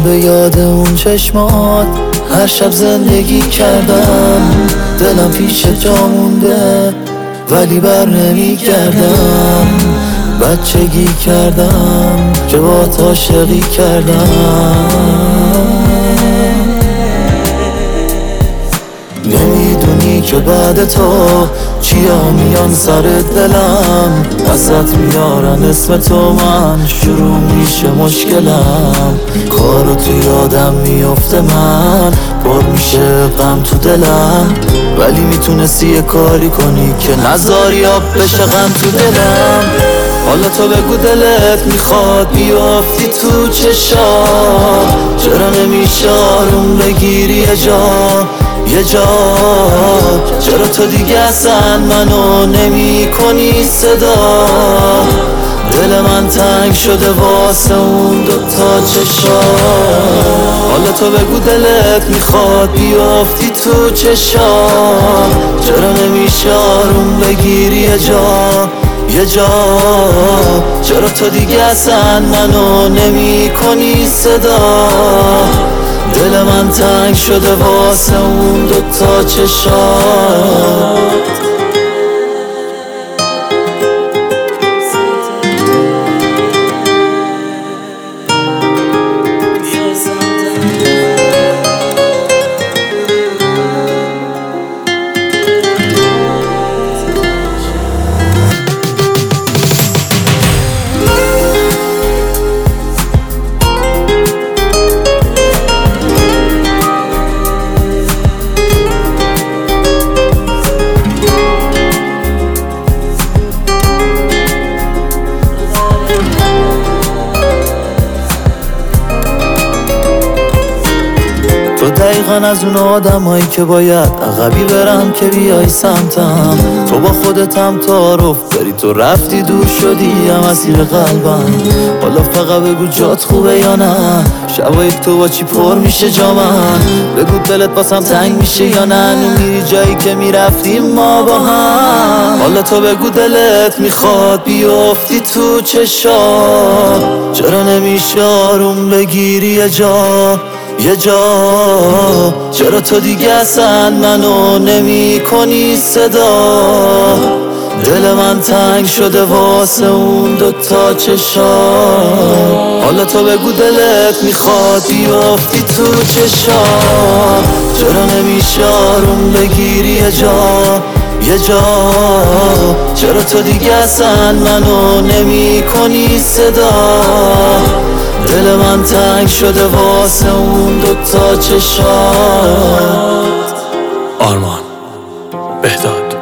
به یاد اون چشمات هر شب زندگی کردم. دلم پیش جا مونده ولی بر نمی گردم. بچگی کردم که با عاشقی کردم. نمیدونی که بعد تو چیا میان سر دلم، ازت میارن اسم تو من شروع میشه مشکلم. کارو تو یادم میفته من پر میشه غم تو دلم، ولی میتونستی یه کاری کنی که نذاری آب بشه غم تو دلم. حالا تو بگو دلت میخواد بیافتی تو چشام، چرا نمیشه آروم بگیری یه جا چرا تو دیگه اصلا منو نمی کنی صدا؟ دل من تنگ شده واسه اون دوتا چشام. حالا تو بگو دلت میخواد بیافتی تو چشام، چرا نمیشه آروم بگیری یه جا چرا تو دیگه اصلا منو نمی کنی صدا؟ دل من تنگ شده واسه اون دوتا چشات. تو دقیقاً از اون آدمایی که باید عقبی برم که بیای سمتم. تو با خودتم تعارف داری، تو رفتی دور شدی هم اسیر قلبم. حالا فقط بگو جات خوبه یا نه، شبایی تو با چی پر میشه جا من. بگو دلت باسم تنگ میشه یا نه، میری جایی که میرفتیم ما با هم. حالا تو بگو دلت میخواد بیافتی تو چشام، چرا نمیشه آروم بگیری یه جا چرا تو دیگه اصلا منو نمی کنی صدا؟ دل من تنگ شده واسه اون دوتا چشام. حالا تو بگو دلت میخواد بیافتی تو چشام، چرا نمیشه آروم بگیری یه جا چرا تو دیگه اصلا منو نمی کنی صدا؟ دل من تنگ شده واسه اون دوتا چشات. آرمان بهداد.